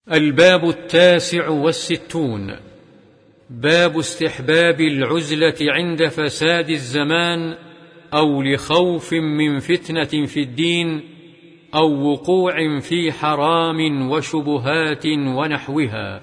الباب 69. باب استحباب العزلة عند فساد الزمان أو لخوف من فتنة في الدين أو وقوع في حرام وشبهات ونحوها.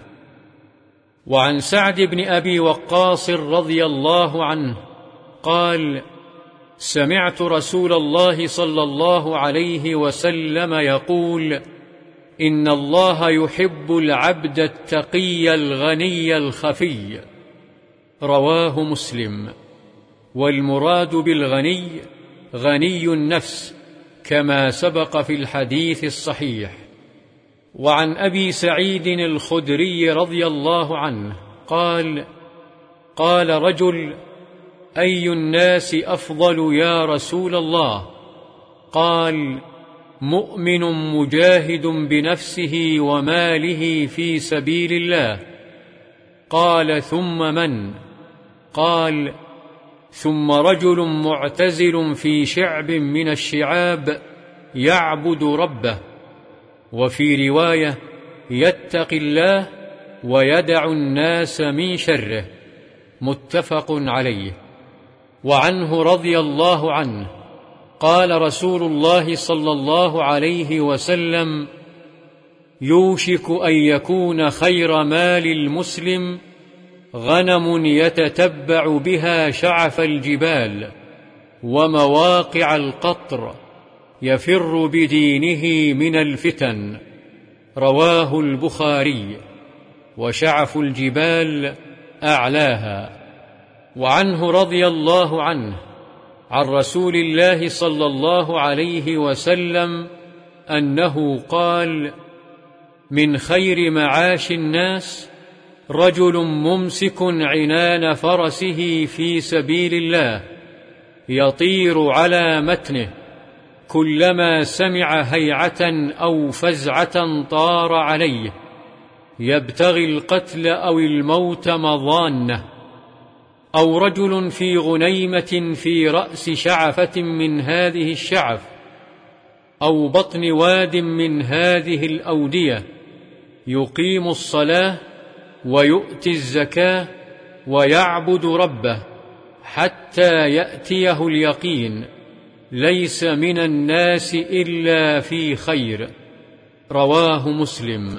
وعن سعد بن أبي وقاص رضي الله عنه قال: سمعت رسول الله صلى الله عليه وسلم يقول: إن الله يحب العبد التقي الغني الخفي. رواه مسلم. والمراد بالغني غني النفس كما سبق في الحديث الصحيح. وعن أبي سعيد الخدري رضي الله عنه قال: قال رجل: أي الناس أفضل يا رسول الله؟ قال: مؤمن مجاهد بنفسه وماله في سبيل الله. قال: ثم من؟ قال: ثم رجل معتزل في شعب من الشعاب يعبد ربه. وفي رواية: يتقي الله ويدع الناس من شره. متفق عليه. وعنه رضي الله عنه قال رسول الله صلى الله عليه وسلم: يوشك أن يكون خير مال المسلم غنم يتتبع بها شعف الجبال ومواقع القطر يفر بدينه من الفتن. رواه البخاري. وشعف الجبال أعلاها. وعنه رضي الله عنه عن رسول الله صلى الله عليه وسلم أنه قال: من خير معاش الناس رجل ممسك عنان فرسه في سبيل الله يطير على متنه، كلما سمع هيعة أو فزعة طار عليه، يبتغي القتل أو الموت مضانه. أو رجل في غنيمة في رأس شعفة من هذه الشعف، أو بطن واد من هذه الأودية، يقيم الصلاة ويؤتي الزكاة ويعبد ربه حتى يأتيه اليقين، ليس من الناس إلا في خير. رواه مسلم.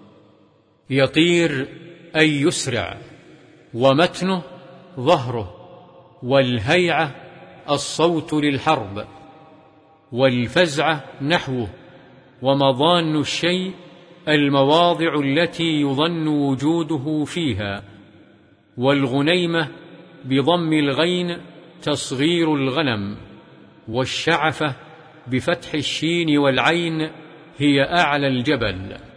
يطير أي يسرع، ومتنه ظهره، والهيعة الصوت للحرب، والفزعة نحوه، ومضان الشيء المواضع التي يظن وجوده فيها. والغنيمة بضم الغين تصغير الغنم، والشعفة بفتح الشين والعين هي أعلى الجبل.